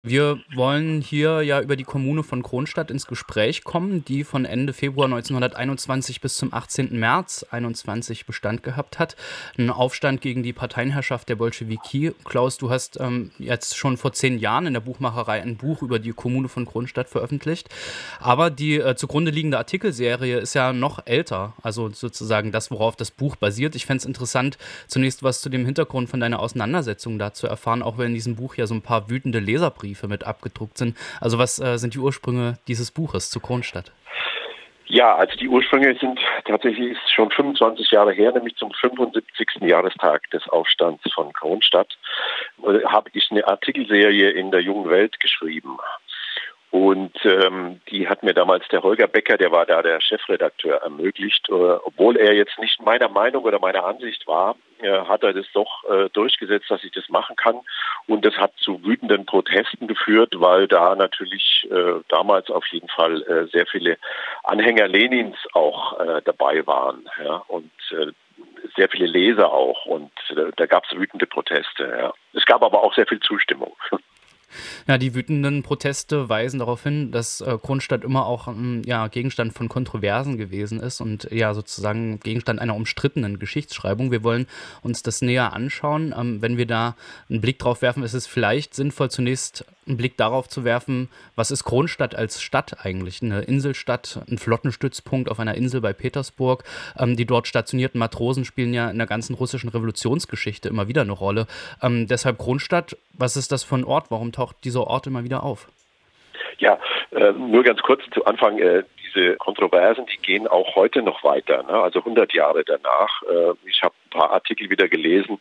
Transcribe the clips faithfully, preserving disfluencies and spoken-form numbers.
Wir wollen hier ja über die Kommune von Kronstadt ins Gespräch kommen, die von Ende Februar neunzehnhunderteinundzwanzig bis zum achtzehnten März einundzwanzig Bestand gehabt hat. Ein Aufstand gegen die Parteienherrschaft der Bolschewiki. Klaus, du hast ähm, jetzt schon vor zehn Jahren in der Buchmacherei ein Buch über die Kommune von Kronstadt veröffentlicht. Aber die äh, zugrunde liegende Artikelserie ist ja noch älter, also sozusagen das, worauf das Buch basiert. Ich fände es interessant, zunächst was zu dem Hintergrund von deiner Auseinandersetzung da zu erfahren, auch wenn in diesem Buch ja so ein paar wütende Leserbriefe mit abgedruckt sind. Also was äh, sind die Ursprünge dieses Buches zu Kronstadt? Ja, also die Ursprünge sind tatsächlich ist schon fünfundzwanzig Jahre her, nämlich zum fünfundsiebzigsten Jahrestag des Aufstands von Kronstadt, äh, habe ich eine Artikelserie in der Jungen Welt geschrieben. Und ähm, die hat mir damals der Holger Becker, der war da der Chefredakteur, ermöglicht. Äh, obwohl er jetzt nicht meiner Meinung oder meiner Ansicht war, äh, hat er das doch äh, durchgesetzt, dass ich das machen kann. Und das hat zu wütenden Protesten geführt, weil da natürlich äh, damals auf jeden Fall äh, sehr viele Anhänger Lenins auch äh, dabei waren. Ja, und äh, sehr viele Leser auch. Und äh, da gab es wütende Proteste. Ja. Es gab aber auch sehr viel Zustimmung. Ja, die wütenden Proteste weisen darauf hin, dass äh, Kronstadt immer auch ähm, ja, Gegenstand von Kontroversen gewesen ist und ja sozusagen Gegenstand einer umstrittenen Geschichtsschreibung. Wir wollen uns das näher anschauen. Ähm, wenn wir da einen Blick drauf werfen, ist es vielleicht sinnvoll, zunächst einen Blick darauf zu werfen, was ist Kronstadt als Stadt eigentlich? Eine Inselstadt, ein Flottenstützpunkt auf einer Insel bei Petersburg. Ähm, die dort stationierten Matrosen spielen ja in der ganzen russischen Revolutionsgeschichte immer wieder eine Rolle. Ähm, deshalb Kronstadt, was ist das für ein Ort? Warum taucht dieser Ort immer wieder auf? Ja, äh, nur ganz kurz zu Anfang, äh, diese Kontroversen, die gehen auch heute noch weiter, ne? Also hundert Jahre danach. Äh, ich habe ein paar Artikel wieder gelesen,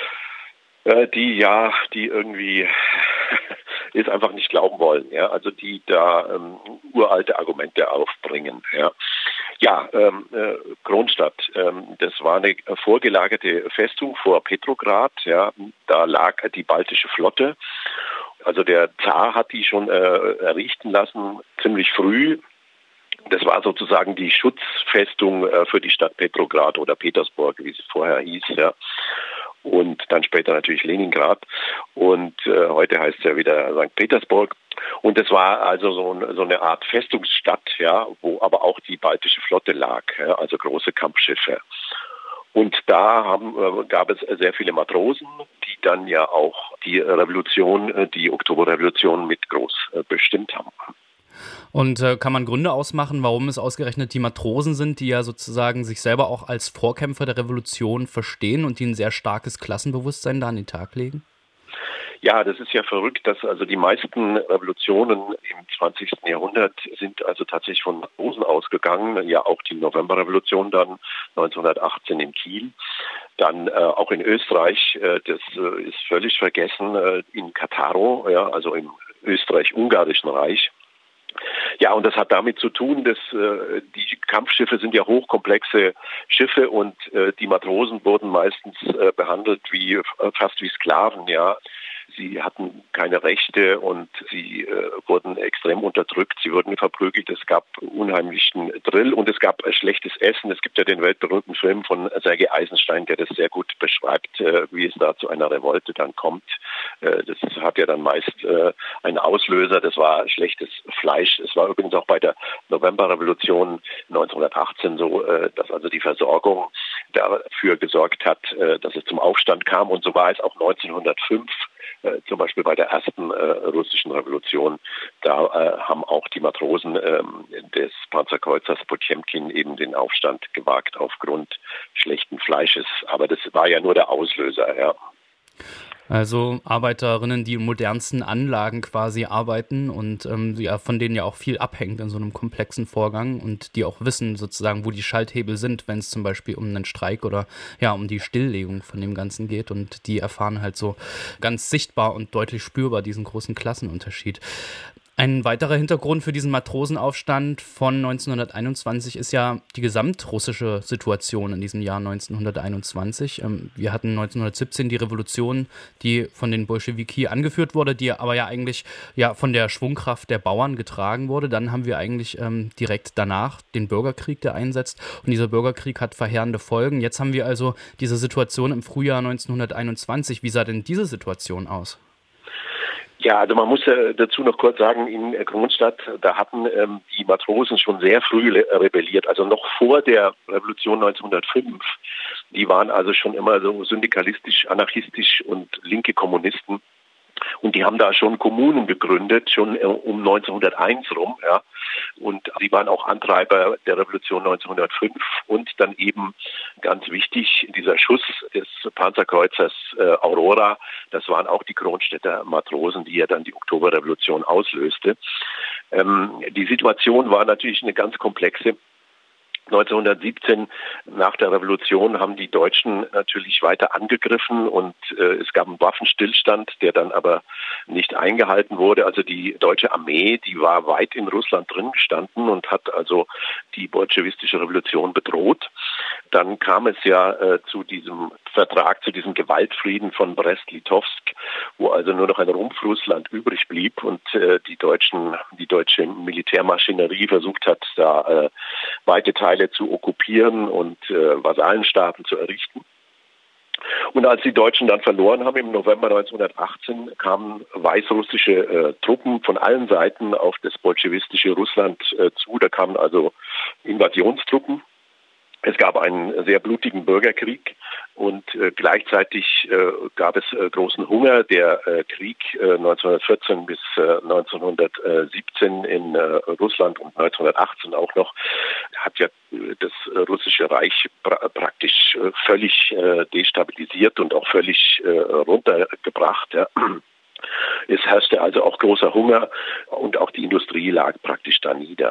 äh, die ja, die irgendwie es einfach nicht glauben wollen, ja, also die da ähm, uralte Argumente aufbringen, ja. Ja, ähm, äh, Kronstadt, ähm, das war eine vorgelagerte Festung vor Petrograd, ja, da lag die baltische Flotte. Also der Zar hat die schon äh, errichten lassen, ziemlich früh. Das war sozusagen die Schutzfestung äh, für die Stadt Petrograd oder Petersburg, wie sie vorher hieß, ja. Und dann später natürlich Leningrad. Und äh, heute heißt es ja wieder Sankt Petersburg. Und das war also so, ein, so eine Art Festungsstadt, ja, wo aber auch die baltische Flotte lag, ja, also große Kampfschiffe. Und da haben, äh, gab es sehr viele Matrosen, die dann ja auch die Revolution, die Oktoberrevolution mit groß äh, bestimmt haben. Und äh, kann man Gründe ausmachen, warum es ausgerechnet die Matrosen sind, die ja sozusagen sich selber auch als Vorkämpfer der Revolution verstehen und die ein sehr starkes Klassenbewusstsein da an den Tag legen? Ja, das ist ja verrückt, dass also die meisten Revolutionen im zwanzigsten Jahrhundert sind also tatsächlich von Matrosen ausgegangen. Ja, auch die Novemberrevolution dann neunzehnhundertachtzehn in Kiel. Dann äh, auch in Österreich, äh, das äh, ist völlig vergessen, äh, in Kataro, ja, also im Österreich-Ungarischen Reich. Ja, und das hat damit zu tun, dass äh, die Kampfschiffe sind ja hochkomplexe Schiffe und äh, die Matrosen wurden meistens äh, behandelt wie äh, fast wie Sklaven, ja. Sie hatten keine Rechte und sie äh, wurden extrem unterdrückt, sie wurden verprügelt, es gab unheimlichen Drill und es gab äh, schlechtes Essen. Es gibt ja den weltberühmten Film von Sergei Eisenstein, der das sehr gut beschreibt, äh, wie es da zu einer Revolte dann kommt. Äh, das hat ja dann meist äh, einen Auslöser, das war schlechtes Fleisch. Es war übrigens auch bei der Novemberrevolution neunzehnhundertachtzehn so, äh, dass also die Versorgung dafür gesorgt hat, äh, dass es zum Aufstand kam und so war es auch neunzehnhundertfünf. Äh, zum Beispiel bei der ersten äh, russischen Revolution, da äh, haben auch die Matrosen äh, des Panzerkreuzers Potjemkin eben den Aufstand gewagt aufgrund schlechten Fleisches. Aber das war ja nur der Auslöser, ja. Also Arbeiterinnen, die in modernsten Anlagen quasi arbeiten und ähm, ja, von denen ja auch viel abhängt in so einem komplexen Vorgang und die auch wissen sozusagen, wo die Schalthebel sind, wenn es zum Beispiel um einen Streik oder ja um die Stilllegung von dem Ganzen geht, und die erfahren halt so ganz sichtbar und deutlich spürbar diesen großen Klassenunterschied. Ein weiterer Hintergrund für diesen Matrosenaufstand von neunzehnhunderteinundzwanzig ist ja die gesamtrussische Situation in diesem Jahr neunzehnhunderteinundzwanzig. Wir hatten neunzehnhundertsiebzehn die Revolution, die von den Bolschewiki angeführt wurde, die aber ja eigentlich ja von der Schwungkraft der Bauern getragen wurde. Dann haben wir eigentlich ähm, direkt danach den Bürgerkrieg, der einsetzt, und dieser Bürgerkrieg hat verheerende Folgen. Jetzt haben wir also diese Situation im Frühjahr neunzehnhunderteinundzwanzig. Wie sah denn diese Situation aus? Ja, also man muss äh, dazu noch kurz sagen, in äh, Kronstadt, da hatten ähm, die Matrosen schon sehr früh le- rebelliert, also noch vor der Revolution neunzehnhundertfünf. Die waren also schon immer so syndikalistisch, anarchistisch und linke Kommunisten. Und die haben da schon Kommunen gegründet, schon äh, um neunzehnhunderteins rum, ja. Und sie waren auch Antreiber der Revolution neunzehnhundertfünf und dann eben ganz wichtig, dieser Schuss des Panzerkreuzers äh, Aurora, das waren auch die Kronstädter Matrosen, die ja dann die Oktoberrevolution auslöste. Ähm, die Situation war natürlich eine ganz komplexe. neunzehnhundertsiebzehn, nach der Revolution, haben die Deutschen natürlich weiter angegriffen und äh, es gab einen Waffenstillstand, der dann aber nicht eingehalten wurde. Also die deutsche Armee, die war weit in Russland drin gestanden und hat also die bolschewistische Revolution bedroht. Dann kam es ja äh, zu diesem Vertrag, zu diesem Gewaltfrieden von Brest-Litovsk, wo also nur noch ein Rumpf-Russland übrig blieb und äh, die Deutschen, die deutsche Militärmaschinerie versucht hat, da äh, weite Teile zu okkupieren und äh, Vasallenstaaten zu errichten. Und als die Deutschen dann verloren haben im November neunzehnhundertachtzehn, kamen weißrussische äh, Truppen von allen Seiten auf das bolschewistische Russland äh, zu. Da kamen also Invasionstruppen. Es gab einen sehr blutigen Bürgerkrieg und äh, gleichzeitig äh, gab es äh, großen Hunger. Der äh, Krieg äh, neunzehnhundertvierzehn bis äh, neunzehnhundertsiebzehn in äh, Russland und neunzehnhundertachtzehn auch noch hat ja äh, das äh, russische Reich pra- praktisch äh, völlig äh, destabilisiert und auch völlig äh, runtergebracht. Ja. Es herrschte also auch großer Hunger und auch die Industrie lag praktisch da nieder.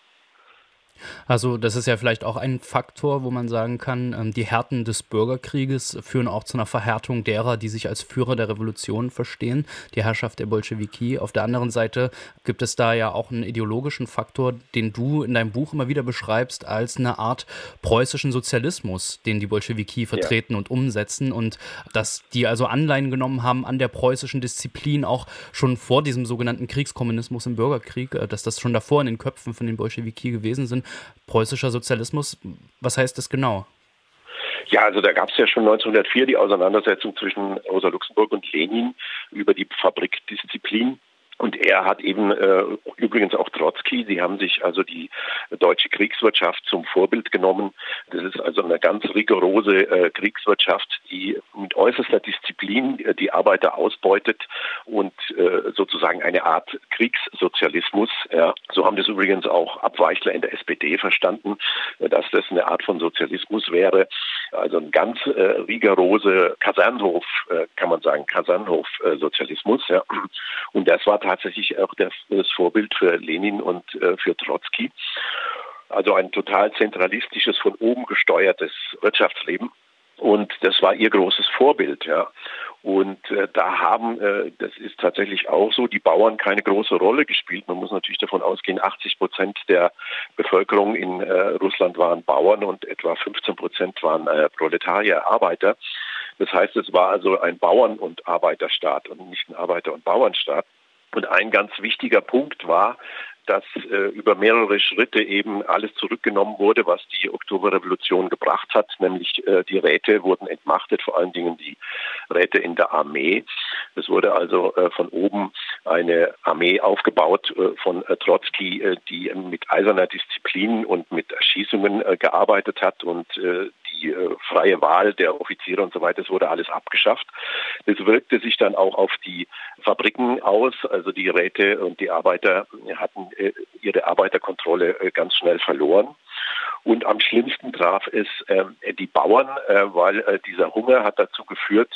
Also das ist ja vielleicht auch ein Faktor, wo man sagen kann, ähm, die Härten des Bürgerkrieges führen auch zu einer Verhärtung derer, die sich als Führer der Revolution verstehen, die Herrschaft der Bolschewiki. Auf der anderen Seite gibt es da ja auch einen ideologischen Faktor, den du in deinem Buch immer wieder beschreibst als eine Art preußischen Sozialismus, den die Bolschewiki vertreten ja. und umsetzen und dass die also Anleihen genommen haben an der preußischen Disziplin, auch schon vor diesem sogenannten Kriegskommunismus im Bürgerkrieg, dass das schon davor in den Köpfen von den Bolschewiki gewesen sind. Preußischer Sozialismus, was heißt das genau? Ja, also da gab es ja schon neunzehnhundertvier die Auseinandersetzung zwischen Rosa Luxemburg und Lenin über die Fabrikdisziplin. Und er hat eben äh, übrigens auch Trotzki, sie haben sich also die deutsche Kriegswirtschaft zum Vorbild genommen. Das ist also eine ganz rigorose äh, Kriegswirtschaft, die mit äußerster Disziplin äh, die Arbeiter ausbeutet und äh, sozusagen eine Art Kriegssozialismus. Ja. So haben das übrigens auch Abweichler in der S P D verstanden, äh, dass das eine Art von Sozialismus wäre. Also ein ganz äh, rigorose Kasernhof, äh, kann man sagen, Kasernhof-Sozialismus. Ja. Und das war tatsächlich auch das, das Vorbild für Lenin und äh, für Trotzki. Also ein total zentralistisches, von oben gesteuertes Wirtschaftsleben. Und das war ihr großes Vorbild, ja. Und äh, da haben, äh, das ist tatsächlich auch so, die Bauern keine große Rolle gespielt. Man muss natürlich davon ausgehen, achtzig Prozent der Bevölkerung in äh, Russland waren Bauern und etwa fünfzehn Prozent waren äh, Proletarier, Arbeiter. Das heißt, es war also ein Bauern- und Arbeiterstaat und nicht ein Arbeiter- und Bauernstaat. Und ein ganz wichtiger Punkt war, dass äh, über mehrere Schritte eben alles zurückgenommen wurde, was die Oktoberrevolution gebracht hat, nämlich äh, die Räte wurden entmachtet, vor allen Dingen die Räte in der Armee. Es wurde also äh, von oben eine Armee aufgebaut äh, von äh, Trotzki, äh, die mit eiserner Disziplin und mit Erschießungen äh, gearbeitet hat und äh, die äh, freie Wahl der Offiziere und so weiter, das wurde alles abgeschafft. Das wirkte sich dann auch auf die Fabriken aus, also die Räte und die Arbeiter hatten äh, ihre Arbeiterkontrolle äh, ganz schnell verloren. Und am schlimmsten traf es äh, die Bauern, äh, weil äh, dieser Hunger hat dazu geführt,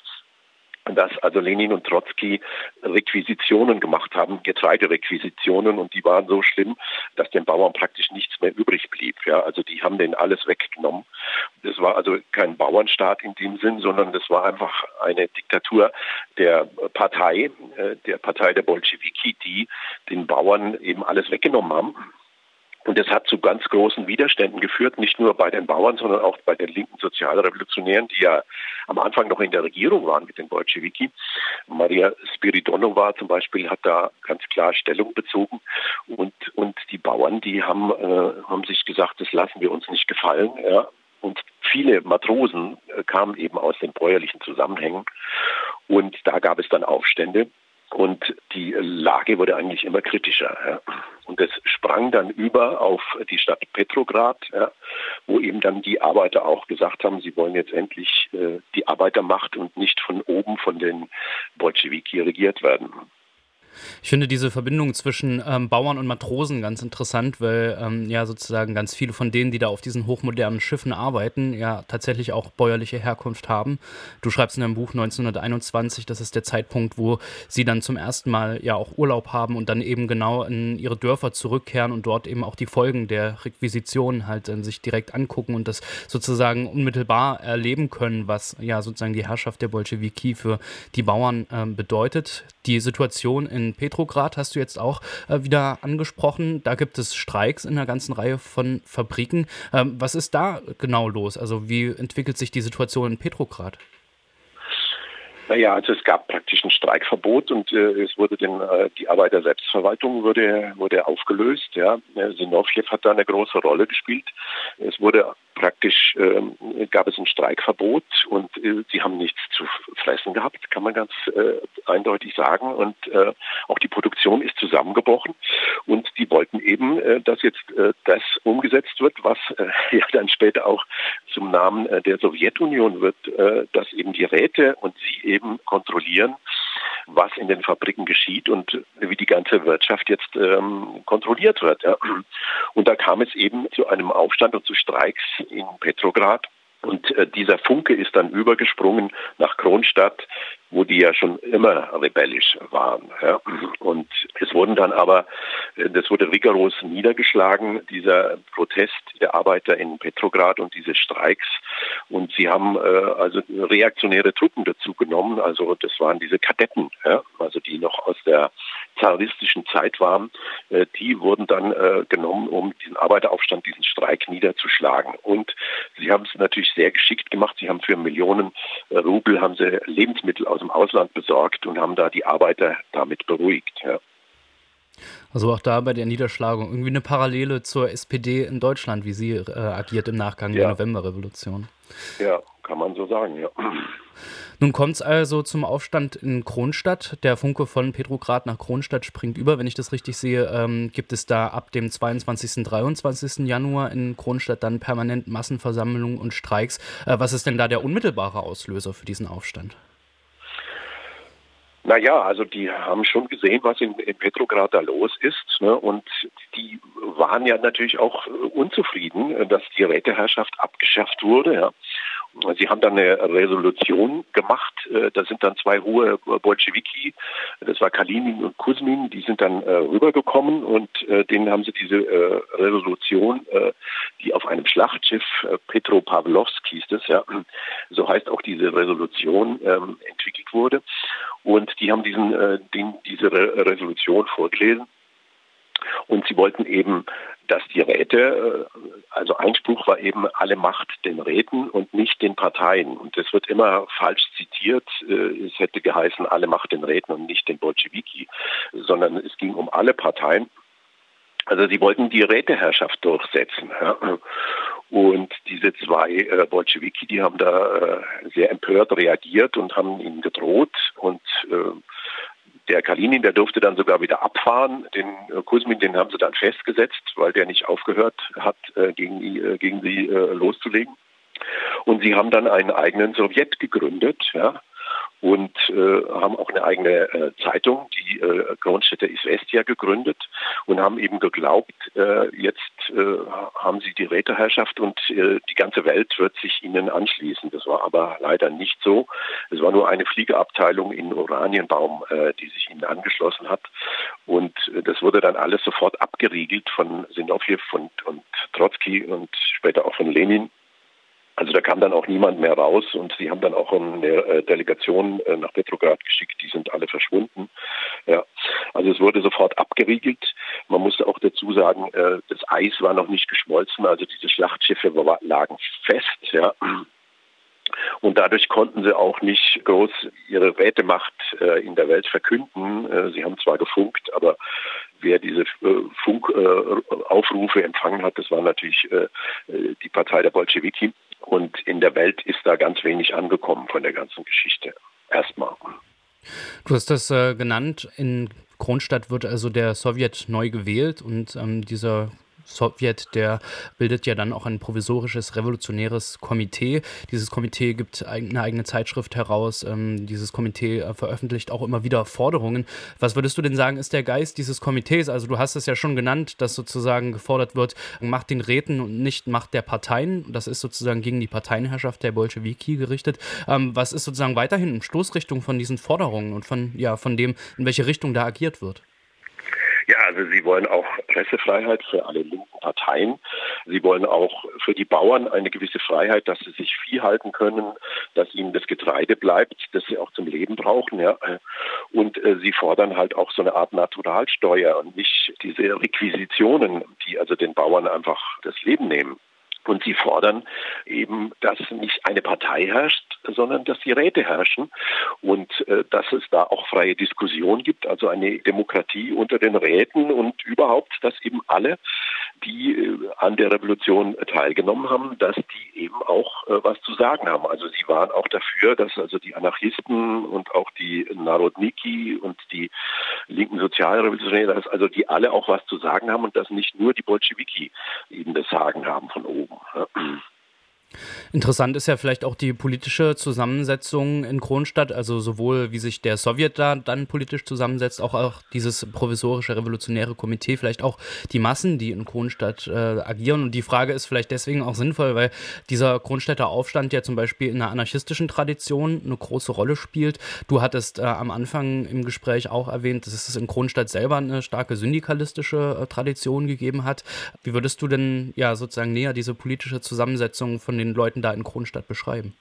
dass also Lenin und Trotzki Requisitionen gemacht haben, Getreiderequisitionen, und die waren so schlimm, dass den Bauern praktisch nichts mehr übrig blieb. Ja, also die haben denen alles weggenommen. Das war also kein Bauernstaat in dem Sinn, sondern das war einfach eine Diktatur der Partei, äh, der Partei der Bolschewiki, die den Bauern eben alles weggenommen haben. Und das hat zu ganz großen Widerständen geführt, nicht nur bei den Bauern, sondern auch bei den linken Sozialrevolutionären, die ja am Anfang noch in der Regierung waren mit den Bolschewiki. Maria Spiridonova zum Beispiel hat da ganz klar Stellung bezogen. Und, und die Bauern, die haben, äh, haben sich gesagt, das lassen wir uns nicht gefallen. Ja. Und viele Matrosen äh, kamen eben aus den bäuerlichen Zusammenhängen. Und da gab es dann Aufstände. Und die Lage wurde eigentlich immer kritischer. Ja. Und das sprang dann über auf die Stadt Petrograd, ja, wo eben dann die Arbeiter auch gesagt haben, sie wollen jetzt endlich äh, die Arbeitermacht und nicht von oben von den Bolschewiki regiert werden. Ich finde diese Verbindung zwischen ähm, Bauern und Matrosen ganz interessant, weil ähm, ja sozusagen ganz viele von denen, die da auf diesen hochmodernen Schiffen arbeiten, ja tatsächlich auch bäuerliche Herkunft haben. Du schreibst in deinem Buch neunzehnhunderteinundzwanzig, das ist der Zeitpunkt, wo sie dann zum ersten Mal ja auch Urlaub haben und dann eben genau in ihre Dörfer zurückkehren und dort eben auch die Folgen der Requisition halt äh, sich direkt angucken und das sozusagen unmittelbar erleben können, was ja sozusagen die Herrschaft der Bolschewiki für die Bauern äh, bedeutet. Die Situation in Petrograd hast du jetzt auch äh, wieder angesprochen. Da gibt es Streiks in einer ganzen Reihe von Fabriken. Ähm, was ist da genau los? Also wie entwickelt sich die Situation in Petrograd? Naja, also es gab praktisch ein Streikverbot und äh, es wurde den, äh, die Arbeiter-Selbstverwaltung wurde, wurde aufgelöst. Ja. Sinowjew hat da eine große Rolle gespielt. Es wurde praktisch, äh, gab es ein Streikverbot und äh, sie haben nichts zu fressen gehabt, kann man ganz äh, eindeutig sagen. Und äh, auch die Produktion ist zusammengebrochen und die wollten eben, äh, dass jetzt äh, das umgesetzt wird, was äh, ja dann später auch zum Namen äh, der Sowjetunion wird, äh, dass eben die Räte und sie eben kontrollieren, was in den Fabriken geschieht und wie die ganze Wirtschaft jetzt ähm, kontrolliert wird. Ja. Und da kam es eben zu einem Aufstand und zu Streiks in Petrograd. Und äh, dieser Funke ist dann übergesprungen nach Kronstadt, wo die ja schon immer rebellisch waren. Ja. Und es wurden dann aber, das wurde rigoros niedergeschlagen, dieser Protest der Arbeiter in Petrograd und diese Streiks. Und sie haben äh, also reaktionäre Truppen dazu genommen. Also das waren diese Kadetten, ja, also die noch aus der zaristischen Zeit waren. Äh, die wurden dann äh, genommen, um diesen Arbeiteraufstand, diesen Streik niederzuschlagen. Und sie haben es natürlich sehr geschickt gemacht. Sie haben für Millionen äh, Rubel haben sie Lebensmittel aus dem Ausland besorgt und haben da die Arbeiter damit beruhigt. Ja. Also auch da bei der Niederschlagung irgendwie eine Parallele zur S P D in Deutschland, wie sie äh, agiert im Nachgang ja. der Novemberrevolution. Ja, kann man so sagen, ja. Nun kommt es also zum Aufstand in Kronstadt. Der Funke von Petrograd nach Kronstadt springt über. Wenn ich das richtig sehe, ähm, gibt es da ab dem zweiundzwanzigsten, dreiundzwanzigsten Januar in Kronstadt dann permanent Massenversammlungen und Streiks. Äh, was ist denn da der unmittelbare Auslöser für diesen Aufstand? Naja, also die haben schon gesehen, was in, in Petrograd da los ist, ne? Und die waren ja natürlich auch unzufrieden, dass die Räteherrschaft abgeschafft wurde. Ja. Sie haben dann eine Resolution gemacht, da sind dann zwei hohe Bolschewiki, das war Kalinin und Kusmin, die sind dann rübergekommen und denen haben sie diese Resolution, die auf einem Schlachtschiff, Petropawlowsk hieß es, ja, so heißt auch diese Resolution, entwickelt wurde. Und die haben diesen, äh, den, diese Re- Resolution vorgelesen. Und sie wollten eben, dass die Räte, äh, also Einspruch war eben alle Macht den Räten und nicht den Parteien. Und das wird immer falsch zitiert. Äh, es hätte geheißen, alle Macht den Räten und nicht den Bolschewiki, sondern es ging um alle Parteien. Also sie wollten die Räteherrschaft durchsetzen. Ja. Und diese zwei äh, Bolschewiki, die haben da äh, sehr empört reagiert und haben ihnen gedroht. Und äh, der Kalinin, der durfte dann sogar wieder abfahren. Den äh, Kusmin, den haben sie dann festgesetzt, weil der nicht aufgehört hat, äh, gegen, die, äh, gegen sie äh, loszulegen. Und sie haben dann einen eigenen Sowjet gegründet, ja. Und äh, haben auch eine eigene äh, Zeitung, die äh, Kronstädter Izvestia, gegründet und haben eben geglaubt, äh, jetzt äh, haben sie die Räteherrschaft und äh, die ganze Welt wird sich ihnen anschließen. Das war aber leider nicht so. Es war nur eine Fliegerabteilung in Oranienbaum, äh, die sich ihnen angeschlossen hat. Und äh, das wurde dann alles sofort abgeriegelt von Sinowjew und, und Trotzki und später auch von Lenin. Also da kam dann auch niemand mehr raus und sie haben dann auch eine Delegation nach Petrograd geschickt, die sind alle verschwunden. Ja. Also es wurde sofort abgeriegelt. Man musste auch dazu sagen, das Eis war noch nicht geschmolzen, also diese Schlachtschiffe lagen fest. Ja. Und dadurch konnten sie auch nicht groß ihre Rätemacht in der Welt verkünden. Sie haben zwar gefunkt, aber wer diese Funkaufrufe empfangen hat, das war natürlich die Partei der Bolschewiki. Und in der Welt ist da ganz wenig angekommen von der ganzen Geschichte. Erstmal. Du hast das äh, genannt. In Kronstadt wird also der Sowjet neu gewählt und ähm, dieser Sowjet, der bildet ja dann auch ein provisorisches revolutionäres Komitee. Dieses Komitee gibt eine eigene Zeitschrift heraus. Ähm, dieses Komitee äh, veröffentlicht auch immer wieder Forderungen. Was würdest du denn sagen, ist der Geist dieses Komitees? Also du hast es ja schon genannt, dass sozusagen gefordert wird, Macht den Räten und nicht Macht der Parteien. Das ist sozusagen gegen die Parteienherrschaft der Bolschewiki gerichtet. Ähm, was ist sozusagen weiterhin in Stoßrichtung von diesen Forderungen und von, ja, von dem, in welche Richtung da agiert wird? Ja, also sie wollen auch Pressefreiheit für alle linken Parteien. Sie wollen auch für die Bauern eine gewisse Freiheit, dass sie sich Vieh halten können, dass ihnen das Getreide bleibt, das sie auch zum Leben brauchen. Ja. Und äh, sie fordern halt auch so eine Art Naturalsteuer und nicht diese Requisitionen, die also den Bauern einfach das Leben nehmen. Und sie fordern eben, dass nicht eine Partei herrscht, sondern dass die Räte herrschen und äh, dass es da auch freie Diskussion gibt, also eine Demokratie unter den Räten und überhaupt, dass eben alle, die äh, an der Revolution teilgenommen haben, dass die eben auch äh, was zu sagen haben. Also sie waren auch dafür, dass also die Anarchisten und auch die Narodniki und die linken Sozialrevolutionäre, dass also die alle auch was zu sagen haben und dass nicht nur die Bolschewiki eben das Sagen haben von oben. Interessant ist ja vielleicht auch die politische Zusammensetzung in Kronstadt, also sowohl wie sich der Sowjet da dann politisch zusammensetzt, auch, auch dieses provisorische revolutionäre Komitee, vielleicht auch die Massen, die in Kronstadt äh, agieren. Und die Frage ist vielleicht deswegen auch sinnvoll, weil dieser Kronstädter Aufstand ja zum Beispiel in einer anarchistischen Tradition eine große Rolle spielt. Du hattest äh, am Anfang im Gespräch auch erwähnt, dass es in Kronstadt selber eine starke syndikalistische äh, Tradition gegeben hat. Wie würdest du denn ja sozusagen näher diese politische Zusammensetzung von den Leuten da in Kronstadt beschreiben?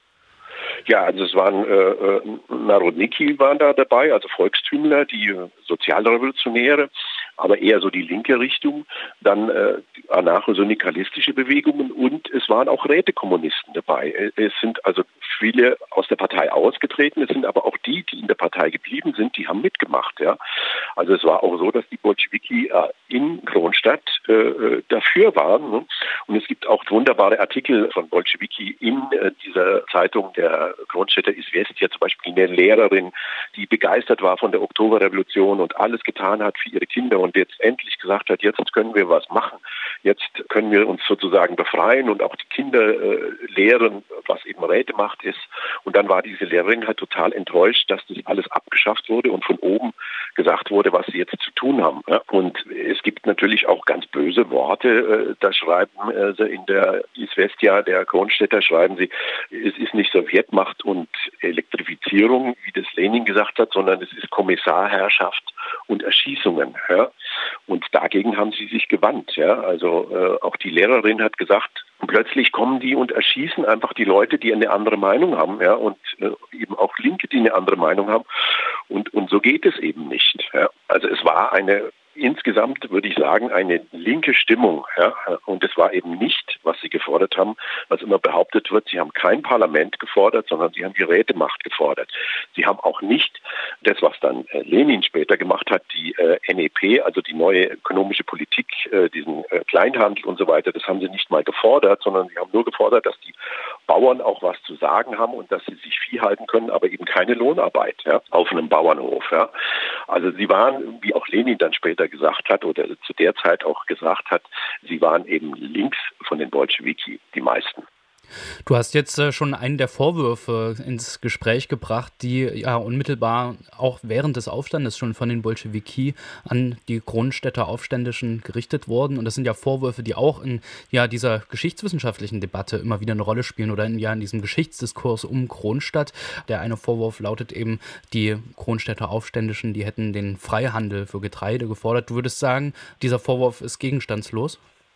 Ja, also es waren äh, Narodniki waren da dabei, also Volkstümler, die äh, Sozialrevolutionäre, aber eher so die linke Richtung, dann äh, anarcho-syndikalistische Bewegungen und es waren auch Rätekommunisten dabei. Es sind also viele aus der Partei ausgetreten, es sind aber auch die, die in der Partei geblieben sind, die haben mitgemacht. Ja. Also es war auch so, dass die Bolschewiki äh, in Kronstadt äh, dafür waren. Ne? Und es gibt auch wunderbare Artikel von Bolschewiki in äh, dieser Zeitung der Kronstädter Izvestia, zum Beispiel eine Lehrerin, die begeistert war von der Oktoberrevolution und alles getan hat für ihre Kinder und jetzt endlich gesagt hat, jetzt können wir was machen, jetzt können wir uns sozusagen befreien und auch die Kinder äh, lehren, was eben Rätemacht ist. Und dann war diese Lehrerin halt total enttäuscht, dass das alles abgeschafft wurde und von oben gesagt wurde, was sie jetzt zu tun haben. Ja? Und es gibt natürlich auch ganz böse Worte, äh, da schreiben äh, sie in der Izvestia, der Kronstädter, schreiben sie, es ist nicht Sowjetmacht und Elektrifizierung, wie das Lenin gesagt hat, sondern es ist Kommissarherrschaft und Erschießungen. Ja? Und dagegen haben sie sich gewandt. Ja? Also äh, auch die Lehrerin hat gesagt, plötzlich kommen die und erschießen einfach die Leute, die eine andere Meinung haben, ja, und äh, eben auch Linke, die eine andere Meinung haben. Und, und so geht es eben nicht. Ja? Also es war eine insgesamt, würde ich sagen, eine linke Stimmung. Ja? Und es war eben nicht, was sie gefordert haben, was immer behauptet wird, sie haben kein Parlament gefordert, sondern sie haben die Rätemacht gefordert. Sie haben auch nicht das, was dann äh, Lenin später gemacht hat, die äh, N E P, also die neue ökonomische Politik, äh, diesen äh, Kleinhandel und so weiter, das haben sie nicht mal gefordert, sondern sie haben nur gefordert, dass die Bauern auch was zu sagen haben und dass sie sich Vieh halten können, aber eben keine Lohnarbeit, ja, auf einem Bauernhof. Ja. Also sie waren, wie auch Lenin dann später gesagt hat oder zu der Zeit auch gesagt hat, sie waren eben links von den Bolschewiki, die meisten. Du hast jetzt äh, schon einen der Vorwürfe ins Gespräch gebracht, die ja unmittelbar auch während des Aufstandes schon von den Bolschewiki an die Kronstädter Aufständischen gerichtet wurden. Und das sind ja Vorwürfe, die auch in ja, dieser geschichtswissenschaftlichen Debatte immer wieder eine Rolle spielen oder in, ja, in diesem Geschichtsdiskurs um Kronstadt. Der eine Vorwurf lautet eben, die Kronstädter Aufständischen, die hätten den Freihandel für Getreide gefordert. Du würdest sagen, dieser Vorwurf ist gegenstandslos?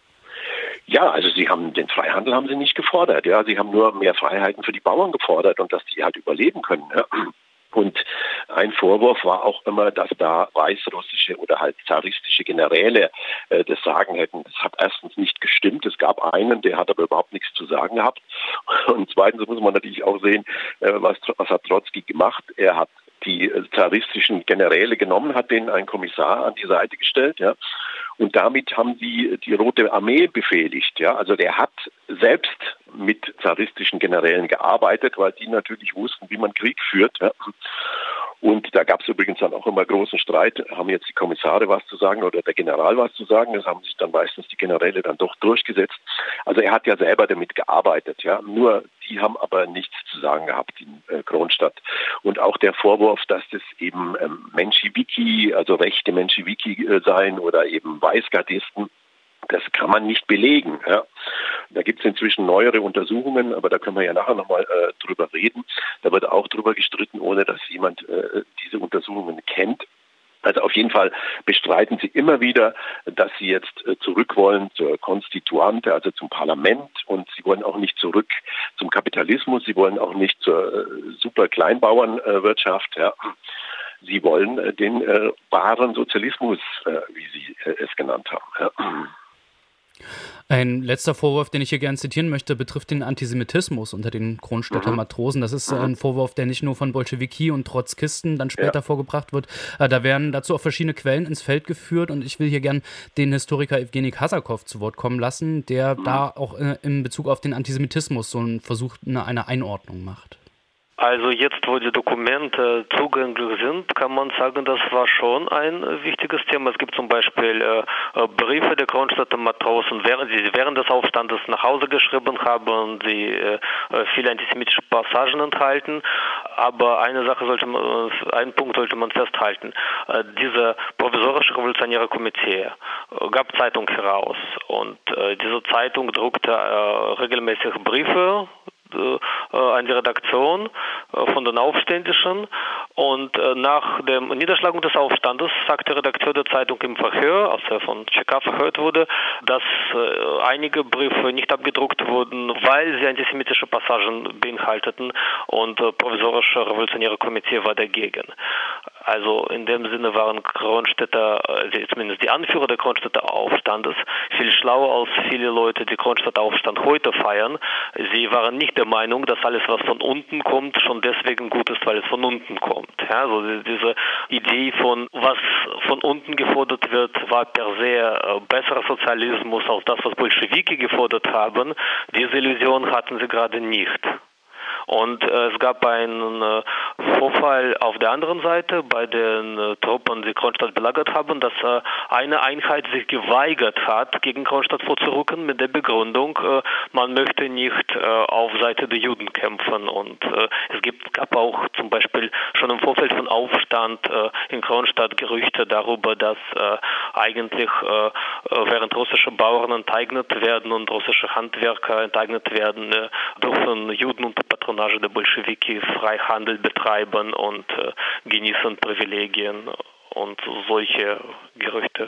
Ja, also sie haben den Freihandel haben sie nicht gefordert. Ja, sie haben nur mehr Freiheiten für die Bauern gefordert und dass die halt überleben können. Ja. Und ein Vorwurf war auch immer, dass da weißrussische oder halt zaristische Generäle äh, das Sagen hätten. Das hat erstens nicht gestimmt. Es gab einen, der hat aber überhaupt nichts zu sagen gehabt. Und zweitens muss man natürlich auch sehen, äh, was, was hat Trotzki gemacht. Er hat die äh, zaristischen Generäle genommen, hat denen einen Kommissar an die Seite gestellt, ja. Und damit haben sie die Rote Armee befehligt. Ja? Also der hat selbst mit zaristischen Generälen gearbeitet, weil die natürlich wussten, wie man Krieg führt. Ja? Und da gab es übrigens dann auch immer großen Streit, haben jetzt die Kommissare was zu sagen oder der General was zu sagen. Das haben sich dann meistens die Generäle dann doch durchgesetzt. Also er hat ja selber damit gearbeitet, ja. Nur die haben aber nichts zu sagen gehabt in äh, Kronstadt. Und auch der Vorwurf, dass das eben ähm, Menschewiki, also rechte Menschewiki äh, seien oder eben Weißgardisten, das kann man nicht belegen. Ja. Da gibt es inzwischen neuere Untersuchungen, aber da können wir ja nachher nochmal äh, drüber reden. Da wird auch drüber gestritten, ohne dass jemand äh, diese Untersuchungen kennt. Also auf jeden Fall bestreiten sie immer wieder, dass sie jetzt äh, zurück wollen zur Konstituante, also zum Parlament, und sie wollen auch nicht zurück zum Kapitalismus, sie wollen auch nicht zur äh, super Kleinbauernwirtschaft, ja. Sie wollen äh, den äh, wahren Sozialismus, äh, wie sie äh, es genannt haben. Ja. Ein letzter Vorwurf, den ich hier gerne zitieren möchte, betrifft den Antisemitismus unter den Kronstädter mhm. Matrosen. Das ist mhm. ein Vorwurf, der nicht nur von Bolschewiki und Trotzkisten dann später ja. vorgebracht wird. Da werden dazu auch verschiedene Quellen ins Feld geführt, und ich will hier gern den Historiker Evgeny Kasakow zu Wort kommen lassen, der mhm. da auch äh, in Bezug auf den Antisemitismus so einen Versuch, eine, eine Einordnung macht. Also jetzt, wo die Dokumente zugänglich sind, kann man sagen, das war schon ein wichtiges Thema. Es gibt zum Beispiel äh, Briefe der Kronstädter Matrosen, während sie während des Aufstandes nach Hause geschrieben haben, die äh, viele antisemitische Passagen enthalten. Aber eine Sache sollte man, einen Punkt sollte man festhalten. Äh, diese provisorische revolutionäre Komitee äh, gab Zeitung heraus, und äh, diese Zeitung druckte äh, regelmäßig Briefe an die Redaktion von den Aufständischen, und nach der Niederschlagung des Aufstandes sagte der Redakteur der Zeitung im Verhör, als er von Tscheka verhört wurde, dass einige Briefe nicht abgedruckt wurden, weil sie antisemitische Passagen beinhalteten, und provisorische revolutionäre Komitee war dagegen. Also in dem Sinne waren Kronstädter, zumindest die Anführer der Kronstädter Aufstandes, viel schlauer als viele Leute, die Kronstädter Aufstand heute feiern. Sie waren nicht der Meinung, dass alles, was von unten kommt, schon deswegen gut ist, weil es von unten kommt. Ja, also diese Idee von, was von unten gefordert wird, war per se besserer Sozialismus als das, was Bolschewiki gefordert haben. Diese Illusion hatten sie gerade nicht. Und äh, es gab einen äh, Vorfall auf der anderen Seite bei den äh, Truppen, die Kronstadt belagert haben, dass äh, eine Einheit sich geweigert hat, gegen Kronstadt vorzurücken, mit der Begründung, äh, man möchte nicht äh, auf Seite der Juden kämpfen. Und äh, es gibt, gab auch zum Beispiel schon im Vorfeld von Aufstand äh, in Kronstadt Gerüchte darüber, dass äh, eigentlich äh, während russische Bauern enteignet werden und russische Handwerker enteignet werden, äh, dürfen Juden unter Patronat der Bolschewiki Freihandel betreiben und äh, genießen Privilegien und solche Gerüchte.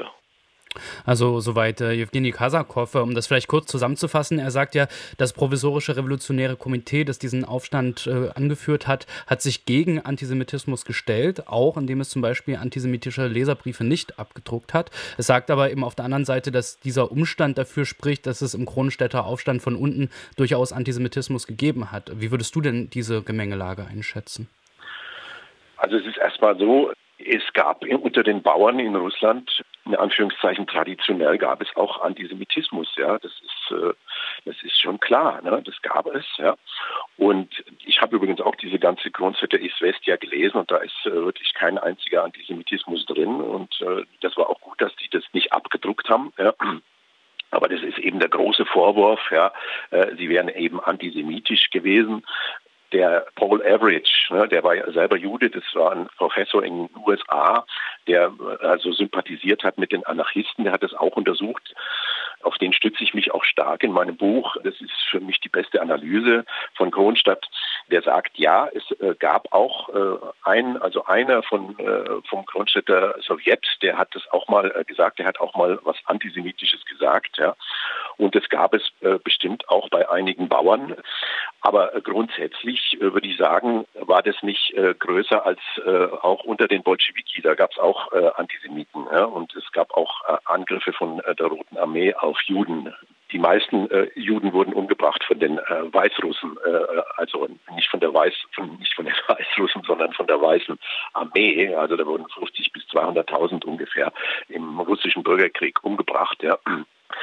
Also soweit äh, Evgeny Kasakow, um das vielleicht kurz zusammenzufassen. Er sagt ja, das provisorische revolutionäre Komitee, das diesen Aufstand äh, angeführt hat, hat sich gegen Antisemitismus gestellt, auch indem es zum Beispiel antisemitische Leserbriefe nicht abgedruckt hat. Es sagt aber eben auf der anderen Seite, dass dieser Umstand dafür spricht, dass es im Kronstädter Aufstand von unten durchaus Antisemitismus gegeben hat. Wie würdest du denn diese Gemengelage einschätzen? Also es ist erstmal so, es gab unter den Bauern in Russland, in Anführungszeichen traditionell, gab es auch Antisemitismus. Ja, das ist, äh, das ist schon klar. Ne? Das gab es. Ja, und ich habe übrigens auch diese ganze Kronstädter Ist-West ja gelesen, und da ist äh, wirklich kein einziger Antisemitismus drin. Und äh, das war auch gut, dass die das nicht abgedruckt haben. Ja. Aber das ist eben der große Vorwurf. Ja, äh, sie wären eben antisemitisch gewesen. Der Paul Average, ne, der war ja selber Jude, das war ein Professor in den U S A, der also sympathisiert hat mit den Anarchisten, der hat das auch untersucht. Auf den stütze ich mich auch stark in meinem Buch. Das ist für mich die beste Analyse von Kronstadt. Der sagt, ja, es äh, gab auch äh, ein, also einer von äh, vom Kronstädter Sowjet, der hat das auch mal äh, gesagt, der hat auch mal was Antisemitisches gesagt, ja. Und das gab es äh, bestimmt auch bei einigen Bauern. Aber äh, grundsätzlich äh, würde ich sagen, war das nicht äh, größer als äh, auch unter den Bolschewiki. Da gab es auch äh, Antisemiten, ja? Und es gab auch äh, Angriffe von äh, der Roten Armee auf Juden. Die meisten äh, Juden wurden umgebracht von den äh, Weißrussen, äh, also nicht von der Weiß, von, nicht von den Weißrussen, sondern von der Weißen Armee. Also da wurden fünfzig bis zweihunderttausend ungefähr im russischen Bürgerkrieg umgebracht. Ja.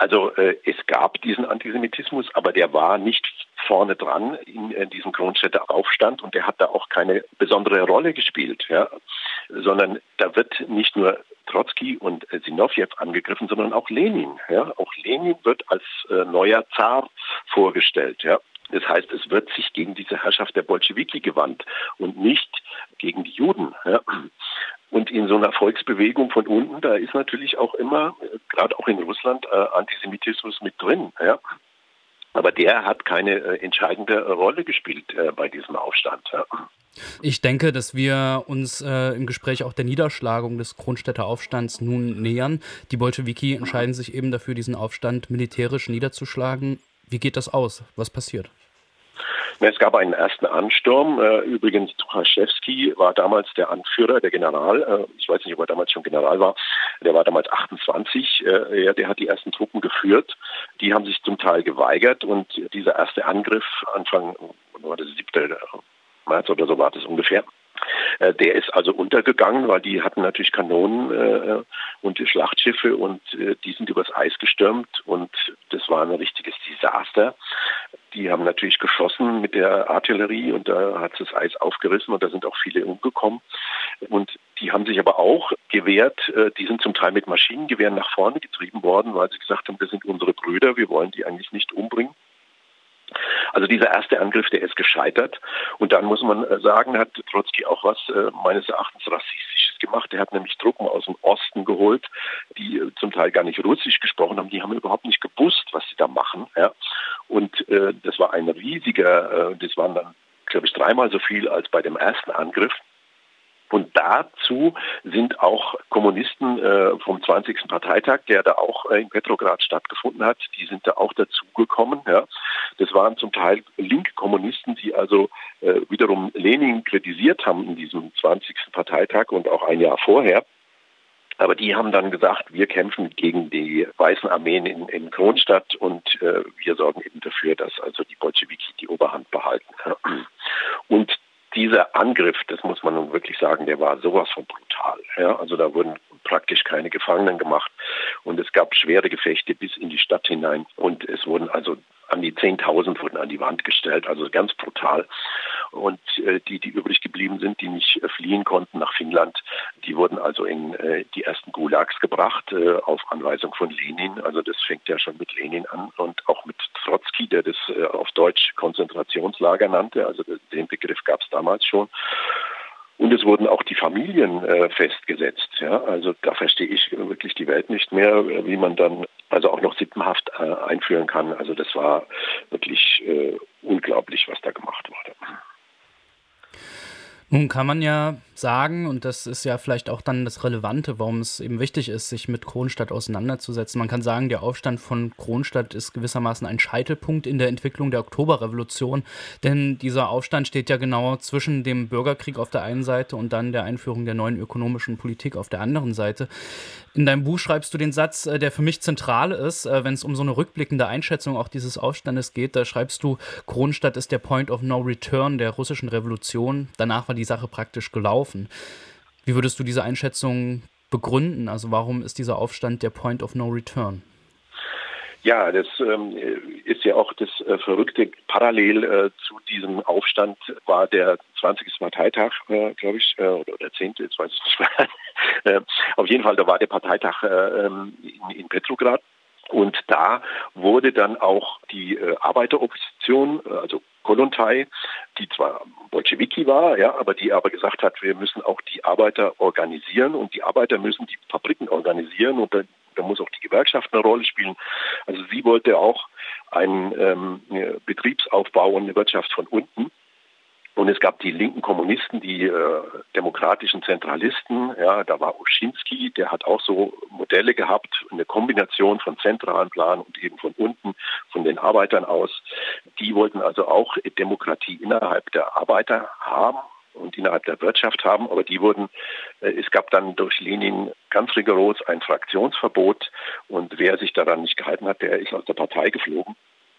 Also äh, es gab diesen Antisemitismus, aber der war nicht vorne dran in äh, diesem Kronstädter Aufstand und der hat da auch keine besondere Rolle gespielt, ja, sondern da wird nicht nur Trotzki und äh, Sinowjew angegriffen, sondern auch Lenin. Ja, auch Lenin wird als äh, neuer Zar vorgestellt. Ja. Das heißt, es wird sich gegen diese Herrschaft der Bolschewiki gewandt und nicht gegen die Juden. Ja. Und in so einer Volksbewegung von unten, da ist natürlich auch immer, gerade auch in Russland, äh, Antisemitismus mit drin. Ja. Aber der hat keine äh, entscheidende Rolle gespielt äh, bei diesem Aufstand. Ja. Ich denke, dass wir uns äh, im Gespräch auch der Niederschlagung des Kronstädter Aufstands nun nähern. Die Bolschewiki entscheiden sich eben dafür, diesen Aufstand militärisch niederzuschlagen. Wie geht das aus? Was passiert? Es gab einen ersten Ansturm. Übrigens, Tuchaschewski war damals der Anführer, der General. Ich weiß nicht, ob er damals schon General war. Der war damals achtundzwanzig. Der hat die ersten Truppen geführt. Die haben sich zum Teil geweigert. Und dieser erste Angriff, Anfang, war das siebten März oder so war das ungefähr, der ist also untergegangen, weil die hatten natürlich Kanonen äh, und Schlachtschiffe und äh, die sind übers Eis gestürmt und das war ein richtiges Desaster. Die haben natürlich geschossen mit der Artillerie und da hat das Eis aufgerissen und da sind auch viele umgekommen. Und die haben sich aber auch gewehrt, äh, die sind zum Teil mit Maschinengewehren nach vorne getrieben worden, weil sie gesagt haben, das sind unsere Brüder, wir wollen die eigentlich nicht umbringen. Also dieser erste Angriff, der ist gescheitert. Und dann muss man sagen, hat Trotzki auch was äh, meines Erachtens Rassistisches gemacht. Er hat nämlich Truppen aus dem Osten geholt, die äh, zum Teil gar nicht Russisch gesprochen haben. Die haben überhaupt nicht gewusst, was sie da machen. Ja. Und äh, das war ein riesiger, äh, das waren dann, glaube ich, dreimal so viel als bei dem ersten Angriff. Und dazu sind auch Kommunisten äh, vom zwanzigsten Parteitag, der da auch äh, in Petrograd stattgefunden hat, die sind da auch dazugekommen. Ja. Das waren zum Teil linke Kommunisten, die also äh, wiederum Lenin kritisiert haben in diesem zwanzigsten Parteitag und auch ein Jahr vorher. Aber die haben dann gesagt, wir kämpfen gegen die weißen Armeen in, in Kronstadt und äh, wir sorgen eben dafür, dass also die Bolschewiki die Oberhand behalten. Ja. Und dieser Angriff, das muss man nun wirklich sagen, der war sowas von brutal. Ja, also da wurden praktisch keine Gefangenen gemacht und es gab schwere Gefechte bis in die Stadt hinein und es wurden also an die zehntausend wurden an die Wand gestellt, also ganz brutal. Und äh, die, die übrig geblieben sind, die nicht äh, fliehen konnten nach Finnland, die wurden also in äh, die ersten Gulags gebracht, äh, auf Anweisung von Lenin. Also das fängt ja schon mit Lenin an und auch mit Trotzki, der das äh, auf Deutsch Konzentrationslager nannte. Also den Begriff gab es damals schon. Und es wurden auch die Familien äh, festgesetzt. Ja? Also da verstehe ich wirklich die Welt nicht mehr, wie man dann also auch noch sippenhaft äh, einführen kann. Also das war wirklich äh, unglaublich, was da gemacht wurde. Nun kann man ja sagen, und das ist ja vielleicht auch dann das Relevante, warum es eben wichtig ist, sich mit Kronstadt auseinanderzusetzen. Man kann sagen, der Aufstand von Kronstadt ist gewissermaßen ein Scheitelpunkt in der Entwicklung der Oktoberrevolution, denn dieser Aufstand steht ja genau zwischen dem Bürgerkrieg auf der einen Seite und dann der Einführung der neuen ökonomischen Politik auf der anderen Seite. In deinem Buch schreibst du den Satz, der für mich zentral ist, wenn es um so eine rückblickende Einschätzung auch dieses Aufstandes geht. Da schreibst du, Kronstadt ist der Point of No Return der russischen Revolution. Danach war die Sache praktisch gelaufen. Wie würdest du diese Einschätzung begründen? Also warum ist dieser Aufstand der Point of No Return? Ja, das ähm, ist ja auch das äh, Verrückte. Parallel äh, zu diesem Aufstand war der zwanzigste Parteitag, äh, glaube ich, äh, oder der zehnte, jetzt weiß ich nicht mehr. äh, auf jeden Fall, da war der Parteitag äh, in, in Petrograd. Und da wurde dann auch die äh, Arbeiteropposition, also Kollontai, die zwar Bolschewiki war, ja, aber die aber gesagt hat, wir müssen auch die Arbeiter organisieren und die Arbeiter müssen die Fabriken organisieren und da, da muss auch die Gewerkschaft eine Rolle spielen. Also sie wollte auch einen ähm, Betriebsaufbau und eine Wirtschaft von unten. Und es gab die linken Kommunisten, die äh, demokratischen Zentralisten, ja, da war Uschinski, der hat auch so Modelle gehabt, eine Kombination von zentralen Plan und eben von unten, von den Arbeitern aus. Die wollten also auch Demokratie innerhalb der Arbeiter haben und innerhalb der Wirtschaft haben, aber die wurden, äh, es gab dann durch Lenin ganz rigoros ein Fraktionsverbot und wer sich daran nicht gehalten hat, der ist aus der Partei geflogen.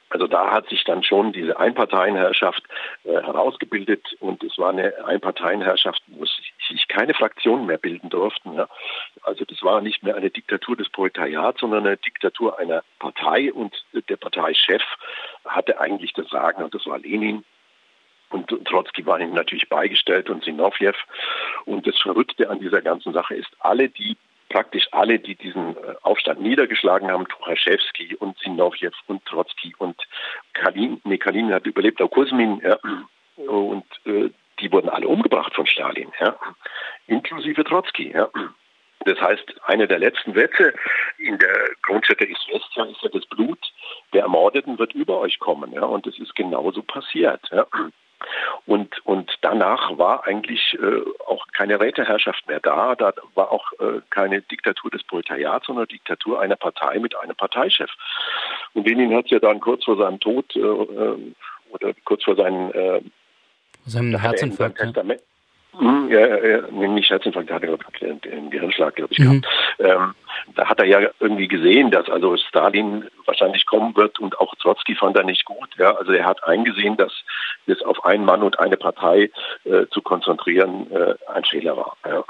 Also da hat sich dann schon diese Einparteienherrschaft äh, herausgebildet und es war eine Einparteienherrschaft, wo sich, sich keine Fraktionen mehr bilden durften. Ja. Also das war nicht mehr eine Diktatur des Proletariats, sondern eine Diktatur einer Partei und der Parteichef hatte eigentlich das Sagen und das war Lenin. Und Trotzki war ihm natürlich beigestellt und Zinovjew. Und das Verrückte an dieser ganzen Sache ist, alle die Praktisch alle, die diesen Aufstand niedergeschlagen haben, Tuchaschewski und Zinovjew und Trotzki und Kalin, nee, Kalin hat überlebt, auch Kusmin, ja, und äh, die wurden alle umgebracht von Stalin, ja, inklusive Trotzki, ja. Das heißt, einer der letzten Sätze in der Grundstätte ist ja, ist ja, das Blut der Ermordeten wird über euch kommen, ja, und das ist genauso passiert, ja. Und, und danach war eigentlich äh, auch keine Räteherrschaft mehr da. Da war auch äh, keine Diktatur des Proletariats, sondern Diktatur einer Partei mit einem Parteichef. Und Lenin hat ja dann kurz vor seinem Tod äh, oder kurz vor seinem, äh, seinem Herzinfarkt, Testament, ja, ja, nicht Herzinfarkt, hat er einen Gehirnschlag, glaube ich, mhm. gehabt. Ähm, da hat er ja irgendwie gesehen, dass also Stalin wahrscheinlich kommen wird und auch Trotzki fand er nicht gut. Ja, also er hat eingesehen, dass das auf einen Mann und eine Partei äh, zu konzentrieren äh, ein Fehler war. Ja.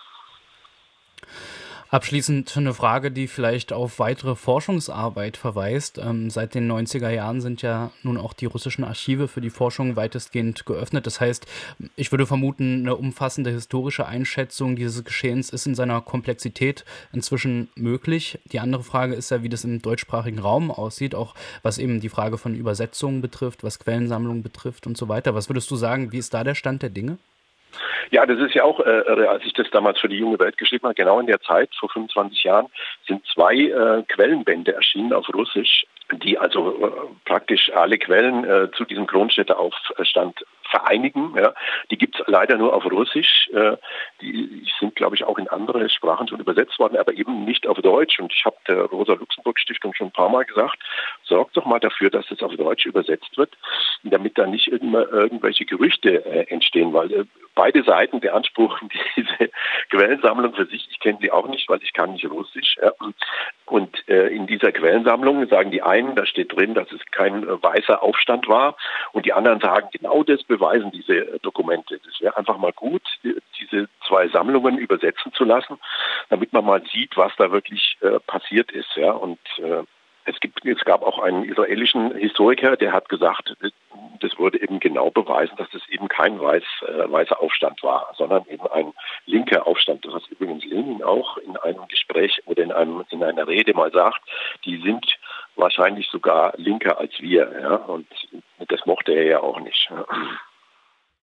Abschließend eine Frage, die vielleicht auf weitere Forschungsarbeit verweist. Ähm, seit den neunziger Jahren sind ja nun auch die russischen Archive für die Forschung weitestgehend geöffnet. Das heißt, ich würde vermuten, eine umfassende historische Einschätzung dieses Geschehens ist in seiner Komplexität inzwischen möglich. Die andere Frage ist ja, wie das im deutschsprachigen Raum aussieht, auch was eben die Frage von Übersetzungen betrifft, was Quellensammlung betrifft und so weiter. Was würdest du sagen, wie ist da der Stand der Dinge? Ja, das ist ja auch, äh, als ich das damals für die junge Welt geschrieben habe, genau in der Zeit, vor fünfundzwanzig Jahren, sind zwei äh, Quellenbände erschienen auf Russisch, die also äh, praktisch alle Quellen äh, zu diesem Kronstädter Aufstand vereinigen. Ja. Die gibt es leider nur auf Russisch. Äh, die sind, glaube ich, auch in andere Sprachen schon übersetzt worden, aber eben nicht auf Deutsch. Und ich habe der Rosa-Luxemburg-Stiftung schon ein paar Mal gesagt, sorgt doch mal dafür, dass das auf Deutsch übersetzt wird, damit da nicht immer irgendwelche Gerüchte äh, entstehen, weil äh, beide Seiten beanspruchen diese Quellensammlung für sich. Ich kenne sie auch nicht, weil ich kann nicht Russisch. Ja. Und äh, in dieser Quellensammlung sagen die einen, da steht drin, dass es kein äh, weißer Aufstand war. Und die anderen sagen, genau das beweisen diese äh, Dokumente. Es wäre einfach mal gut, die, diese zwei Sammlungen übersetzen zu lassen, damit man mal sieht, was da wirklich äh, passiert ist. Ja. Und äh, es gibt, es gab auch einen israelischen Historiker, der hat gesagt, das wurde eben genau beweisen, dass es eben kein weiß, äh, weißer Aufstand war, sondern eben ein linker Aufstand. Das hat übrigens Lenin auch in einem Gespräch oder in einem in einer Rede mal sagt, die sind wahrscheinlich sogar linker als wir. Ja, und das mochte er ja auch nicht. Ja.